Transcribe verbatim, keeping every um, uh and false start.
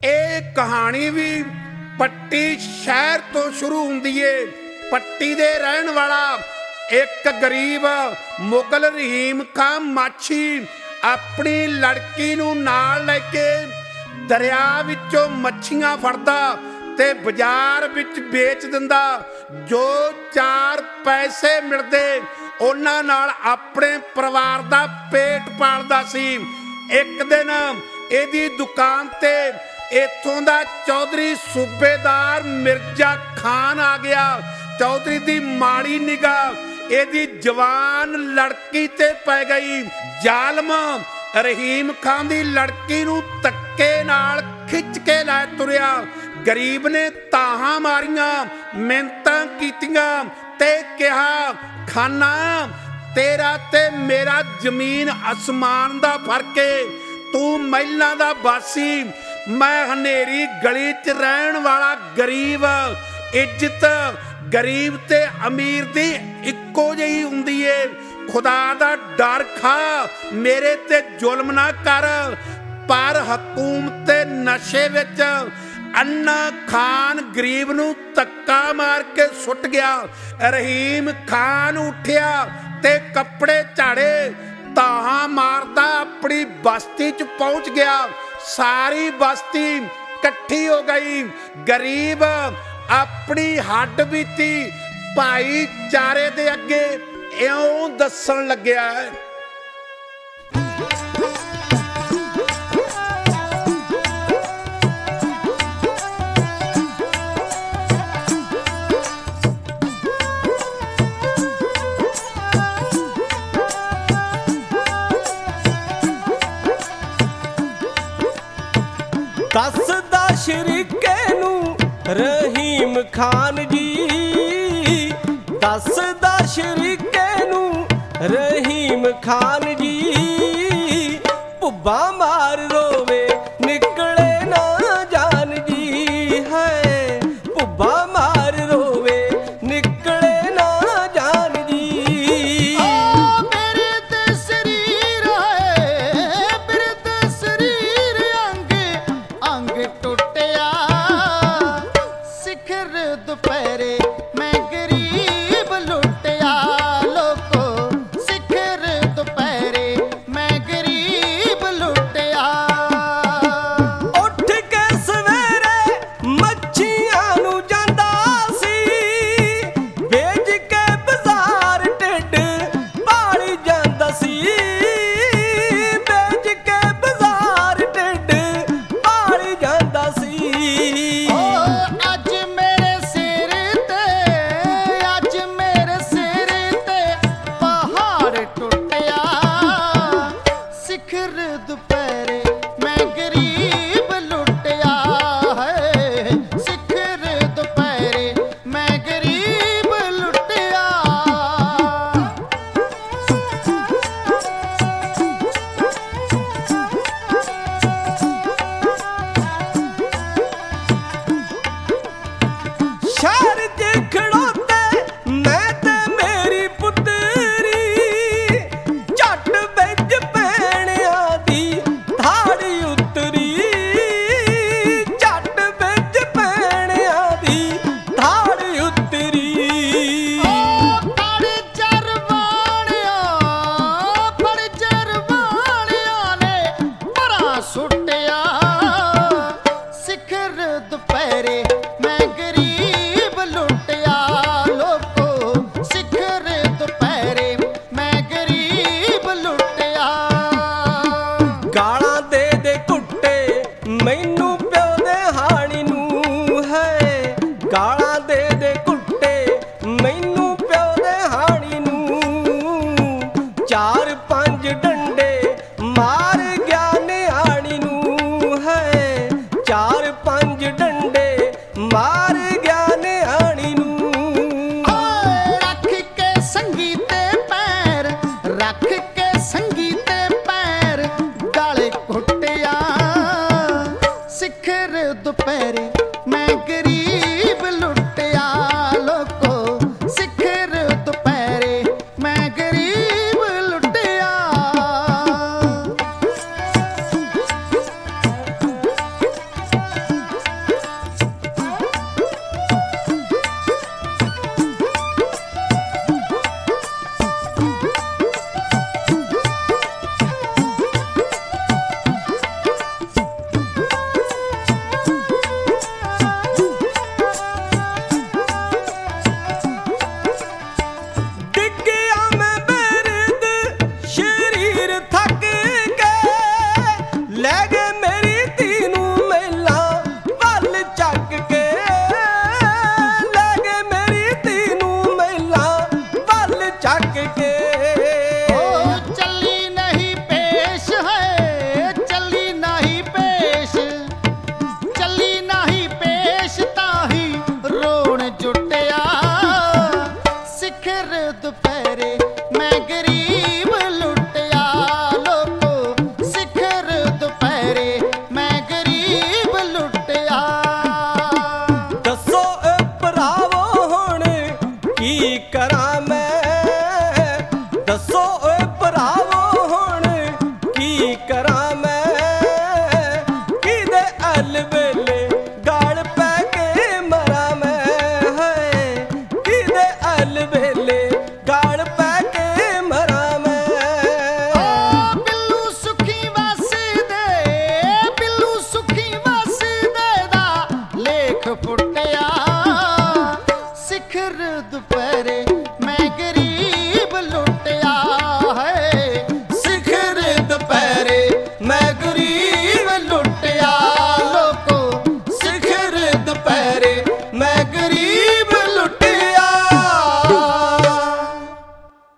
ਇਹ ਕਹਾਣੀ ਵੀ ਪੱਟੀ ਸ਼ਹਿਰ ਤੋਂ ਸ਼ੁਰੂ ਹੁੰਦੀ ਏ। ਪੱਟੀ ਦੇ ਰਹਿਣ ਵਾਲਾ ਇੱਕ ਗਰੀਬ ਮੁਗਲ ਰਹੀਮ ਖਾਂ ਮਾਛੀ ਆਪਣੀ ਲੜਕੀ ਨੂੰ ਨਾਲ ਲੈ ਕੇ ਦਰਿਆ ਵਿੱਚੋਂ ਮੱਛੀਆਂ ਫੜਦਾ ਤੇ ਬਾਜ਼ਾਰ ਵਿੱਚ ਵੇਚ ਦਿੰਦਾ। ਜੋ ਚਾਰ ਪੈਸੇ ਮਿਲਦੇ ਉਹਨਾਂ ਨਾਲ ਆਪਣੇ ਪਰਿਵਾਰ ਦਾ ਪੇਟ ਪਾਲਦਾ ਸੀ। ਇੱਕ ਦਿਨ ਇਹਦੀ ਦੁਕਾਨ ਤੇ ਇੱਥੋਂ ਦਾ ਚੌਧਰੀ ਸੂਬੇਦਾਰ ਮਿਰਜ਼ਾ ਖਾਨ ਆ ਗਿਆ। ਚੌਧਰੀ ਦੀ ਮਾੜੀ ਨਿਗਾਹ ਇਹਦੀ ਜਵਾਨ ਲੜਕੀ ਤੇ ਪੈ ਗਈ। ਜ਼ਾਲਮ ਰਹੀਮ ਖਾਨ ਦੀ ਲੜਕੀ ਨੂੰ ਧੱਕੇ ਨਾਲ ਖਿੱਚ ਕੇ ਲੈ ਤੁਰਿਆ। ਗਰੀਬ ਨੇ ਤਾਹਾਂ ਮਾਰੀਆਂ, ਮਿੰਨਤਾਂ ਕੀਤੀਆਂ ਤੇ ਕਿਹਾ, ਖਾਨਾ ਤੇਰਾ ਤੇ ਮੇਰਾ ਜ਼ਮੀਨ ਅਸਮਾਨ ਦਾ ਫਰਕ ਏ। ਤੂੰ ਮਹਿਲਾਂ ਦਾ ਵਾਸੀ, ਮੈਂ ਹਨੇਰੀ ਗਲੀ 'ਚ ਰਹਿਣ ਵਾਲਾ ਗਰੀਬ। ਇੱਜ਼ਤ ਗਰੀਬ ਤੇ ਅਮੀਰ ਦੀ ਇੱਕੋ ਜਿਹੀ ਹੁੰਦੀ ਏ। ਖੁਦਾ ਦਾ ਡਰ ਖਾ, ਮੇਰੇ ਤੇ ਜ਼ੁਲਮ ਨਾ ਕਰ। ਪਰ ਹਕੂਮਤ ਤੇ ਨਸ਼ੇ ਵਿੱਚ ਅੰਨਾ ਖਾਨ ਗਰੀਬ ਨੂੰ ਧੱਕਾ ਮਾਰ ਕੇ ਸੁੱਟ ਗਿਆ। ਰਹੀਮ ਖਾਨ ਉੱਠਿਆ ਤੇ ਕੱਪੜੇ ਝਾੜੇ, ਤਾਹਾਂ ਮਾਰਦਾ ਆਪਣੀ ਬਸਤੀ 'ਚ ਪਹੁੰਚ ਗਿਆ। ਸਾਰੀ ਬਸਤੀ ਇਕੱਠੀ ਹੋ ਗਈ। ਗਰੀਬ ਆਪਣੀ ਹੱਡ ਬੀਤੀ ਭਾਈਚਾਰੇ ਦੇ ਅੱਗੇ ਇਉਂ ਦੱਸਣ ਲੱਗਿਆ ਹੈ। ਦੱਸਦਾ ਸ਼ਰੀਕੇ ਨੂੰ ਰਹੀਮ ਖਾਨ ਜੀ, ਦੱਸਦਾ ਸ਼ਰੀਕੇ ਨੂੰ ਰਹੀਮ ਖਾਨ ਜੀ। ਭੁੱਬਾ ਮਾਰ ਰੋਵੇ ਨਿਕਲੇ ਨਾ ਜਾਨ ਜੀ, ਹੈ ਭੁੱਬਾ ਮਾਰ ਰੋਵੇ ਨਿਕਲੇ ਨਾ ਜਾਨ ਜੀ। ਮੇਰੇ ਤੇ ਸਰੀਰ ਹੈ, ਮੇਰੇ ਤੇ ਸਰੀਰ ਅੰਗ ਅੰਗ ਟੁੱਟਿਆ। ਸਿਖਰ ਦੁਪਹਿਰੇ ਮੈਂ ਗਰੀਬ ਲੁੱਟਿਆ। ਲੋਕੋ ਸਿਖਰ ਦੁਪਹਿਰੇ ਮੈਂ ਗਰੀਬ ਲੁੱਟਿਆ। ਉੱਠ ਕੇ ਸਵੇਰੇ ਮੱਛੀਆਂ ਨੂੰ ਜਾਂਦਾ ਸੀ, ਵੇਚ ਕੇ ਬਾਜ਼ਾਰ ਢਿੱਡ ਪਾਲੀ ਜਾਂਦਾ ਸੀ, ਵੇਚ ਕੇ ਬਾਜ਼ਾਰ ਢਿੱਡ ਪਾਲੀ ਜਾਂਦਾ ਸੀ। ਓ ਅੱਜ ਮੇਰੇ ਸਿਰ ਤੇ, ਅੱਜ ਮੇਰੇ ਸਿਰ ਤੇ ਪਹਾੜ ਟੁੱਟਿਆ। ਸਿਖਰ ਦੁਪਹਿਰੇ ਮੈਂ ਗਰੀਬ ਲੁੱਟਿਆ ਹੈ। ਸਿਖਰ ਦੁਪਹਿਰੇ ਮੈਂ ਗਰੀਬ ਲੁੱਟਿਆ। ਸ਼ਹਿਰ 'ਚ ਖੜੋਤੇ ਮੈਂ ਤੇ ਮੇਰੀ ਪੁੱਤਰੀ, ਝੱਟ ਵਿੱਚ ਪੈਣਿਆਂ ਦੀ ਧਾੜੀ ਉਤਰੀ, ਝੱਟ ਵਿੱਚ ਪੈਣਿਆਂ ਦੀ ਧਾੜੀ ਉਤਰੀ। ਫੜ ਜਰਵਾਣਿਆਂ, ਫੜ ਜਰਵਾਣਿਆਂ ਨੇ ਪਰਾਂ ਸੁੱਟਿਆ। ਸਿਖਰ ਦੁਪਹਿਰੇ ਮੈਂ ਗਰੀਬ ਲੁੱਟਿਆ। ਲੋਕੋ ਸਿਖਰ ਦੁਪਹਿਰੇ ਮੈਂ ਗਰੀਬ ਲੁੱਟਿਆ। ਗਾਲਾਂ ਦੇ ਦੇ ਘੁੱਟੇ ਮੈਨੂੰ ਪਿਓ ਦੇ ਹਾਣੀ ਨੂੰ, ਹੈ ਗਾਲਾਂ ਦੇ ਦੇ ਘੁੱਟੇ ਮੈਨੂੰ ਪਿਓ ਦੇ ਹਾਣੀ ਨੂੰ। ਚਾਰ ਪੰਜ ਡੰਡੇ ਮਾਰ ਗਿਆ ਨਿਆਣੀ ਨੂੰ, ਹੈ ਚਾਰ ਪੰਜ ਡੰਡੇ ਮਾਰ ਗਿਆ ਨਿਆਣੀ ਨੂੰ। ਓਏ ਰੱਖ ਕੇ ਸੰਗੀ ਤੇ ਪੈਰ, ਰੱਖ ਕੇ ਸੰਗੀ ਤੇ ਪੈਰ ਗਾਲੇ ਘੁੱਟਿਆ। ਸਿਖਰ ਦੁਪਹਿਰੇ ਮੈਂ ਗਰੀਬ ਲੁੱਟ